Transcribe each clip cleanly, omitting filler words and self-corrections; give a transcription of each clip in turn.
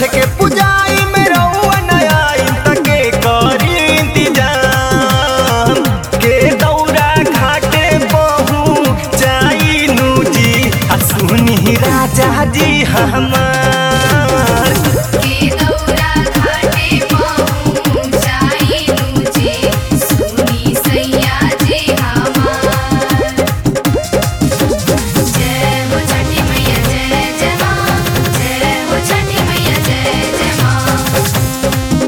छठ के पुजाई में रउआ नया तके करी इंतजाम के दौरा घाटे पहुँचाई नूजी आ सुनी राजा जी हमार के दौरा घाटे पहुँचाई नूजी सुनी सैया जी हमार। जय हो छठी मैया जय जय माँ, जय हो छठी मैया जय जय माँ।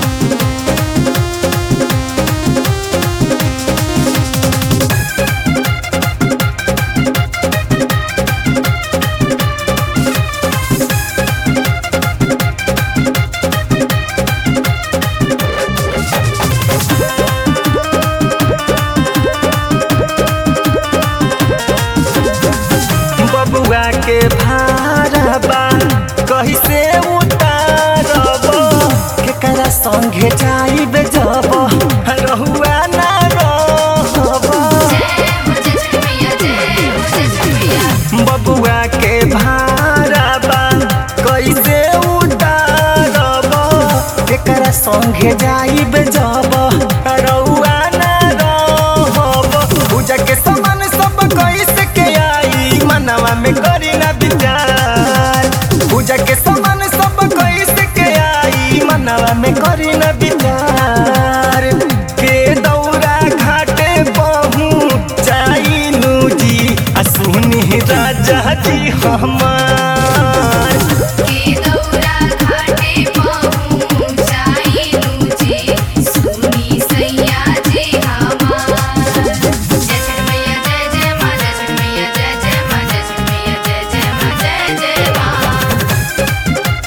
बबुआ के भारा बा कहीं से उतारब केकरा संगे जाइब जब रहुआ ना रहब। जय हो छठी मैया जय हो छठी मैया। बबुआ के भारा बा कैसे उतारब केकरा संगे जाइब जब रहुआ ना रहब। पूजा के सामान सब कैसे के आई मनवा में करी ना विचार। पूजा के सामान सब कैसे के आई मनवा में करी ना विचार के दौरा घाटे पहुँचाई नूजी आ सुनी राजा जी हमार के दौरा घाटे पहुँचाई नूजी सुनी सैया जी हमार। जय छठ मैया जय जय माँ, जय छठ मैया जय जय माँ, जय छठ मैया जय जय माँ, जय जय माँ।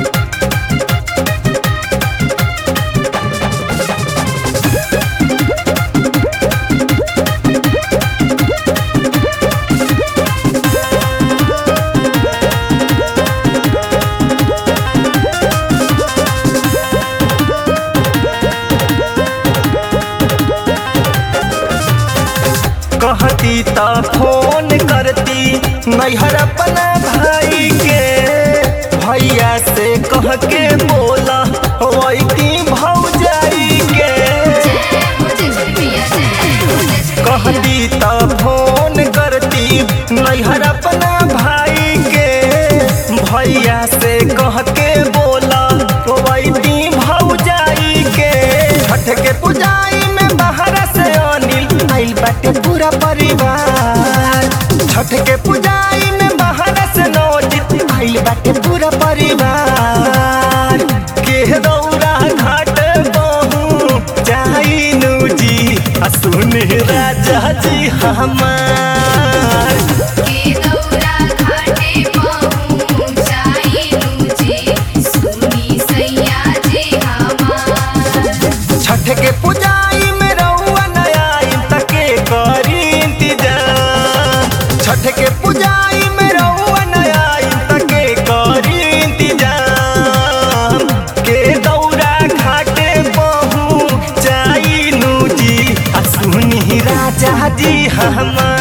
कहती त फोन करती नैहर अपना भाई के भैया से कह के बोला वैती भौजाई के। जय हो जय छठ मैया जय हो जय छठ मैया। कहती त फोन करती नैहर अपना भाई के भैया से कह के बोला वैती भौजाई के। छठ के पुजाई में बाहर से अनिल आइल बाटे पूरा परिवार। छठ के पुजाई में बाहर से नौजित आइल बाटे पूरा परिवार के दौरा घाट पहुँचाई नूजी आ सुनी राजा जी हमार के दौरा घाटे पहुँचाई नूजी सुनी सैया जी हमार। छठ के पुजाई में रउआ नया तके करी इंतजाम। छठ के पुजाई में रउआ नया तके करी इंतजाम के दौरा घाटे पहुँचाई नूजी आ सुनी राजा जी हमार।